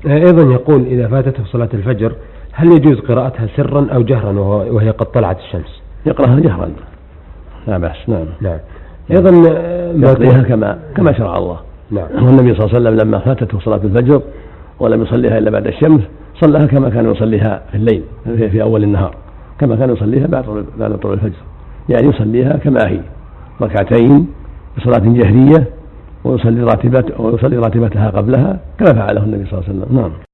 أيضا يقول إذا فاتته صلاة الفجر هل يجوز قراءتها سرا أو جهرا وهي قد طلعت الشمس؟ يقرأها جهرا لا بأس. نعم. أيضا يقضيها كما شرع الله. نعم. والنبي صلى الله عليه وسلم لما فاتته صلاة الفجر ولم يصليها إلا بعد الشمس صلىها كما كان يصليها في الليل في أول النهار، كما كان يصليها بعد طلوع الفجر، يعني يصليها كما هي ركعتين بصلاة جهرية ويصلي راتبتها قبلها كما فعله النبي صلى الله عليه وسلم. نعم.